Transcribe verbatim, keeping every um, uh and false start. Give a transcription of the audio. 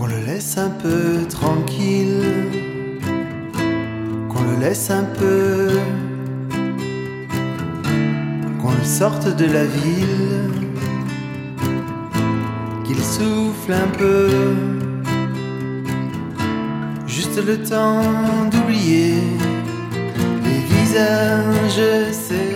qu'on le laisse un peu tranquille, qu'on le laisse un peu, qu'on le sorte de la ville, qu'il souffle un peu, juste le temps d'oublier les visages serrés.